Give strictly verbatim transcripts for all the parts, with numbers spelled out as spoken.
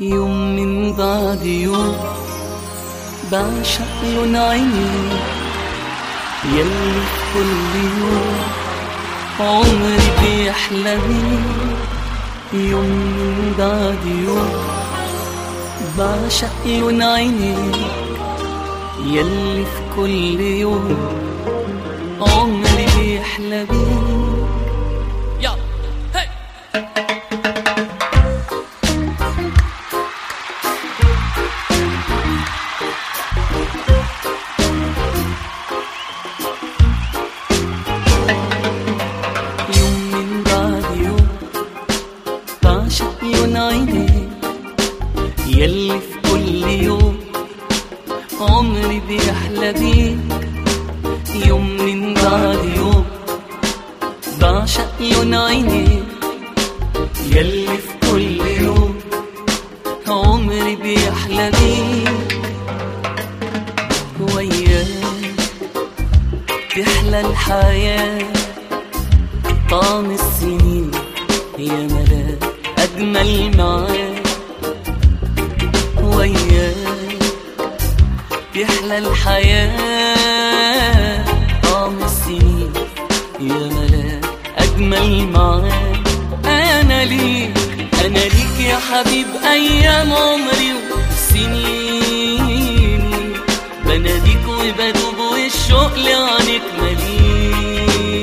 يوم من بعد يوم بعشق لون عينيك يلي في كل يوم عمري بيحلى بيك. يوم من بعد يوم بعشق لون عينيك يلي في كل يوم عمري بيحلى بيك. يا هي يلي في كل يوم عمري بيحلى بيك. يوم من بعد يوم بعشق لون عينيك يلي في كل يوم عمري بيحلى بيك. وياك تحلى الحياة طعم السنين يا ملاك أجمل معاك. وياك تحلى الحياة طعم السنين يا ملاك أجمل معاك. أنا ليك أنا ليك يا حبيب أيام عمري وسنيني بناديك وبدوب والشوق لعنك مليني.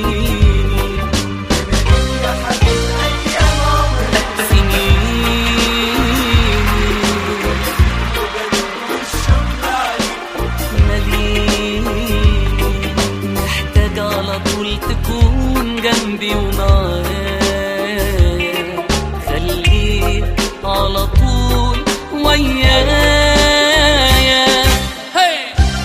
تكون جنبي ومعايا خليك على طول ويايا. هي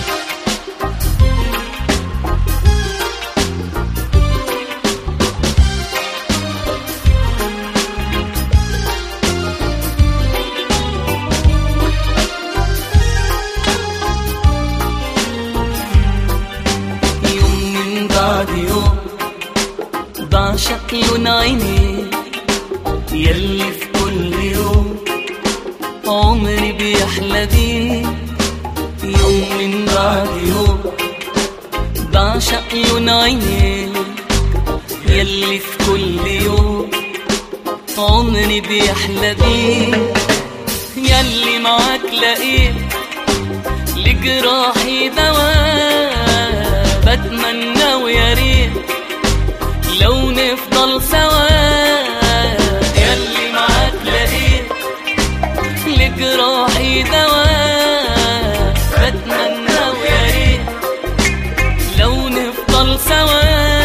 يوم من بعد يوم بعشق لون عينيك يلي في كل يوم عمري بيحلى بيك. يوم من بعد يوم بعشق لون عينيك يلي في كل يوم عمري بيحلى بيك. يلي معاك لقيت لجراحي دواء بتمنى ويا ريت لو نفضل سوا. يلي معاك لقيت لجراحي دواء بتمنى ويا ريت لو نفضل سوا.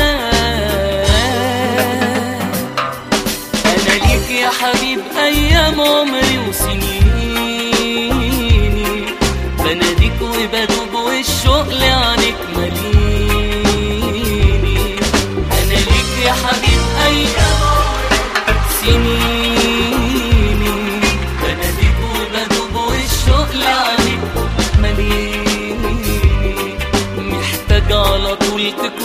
أنا ليك يا حبيب أيام عمري وسنيني بناديك وبدوب والشوق لعنك مليني. أنا ليك يا حبيب أيام سنيني بناديك وبدوب والشوق لعنك مليني. محتاج على طول تكون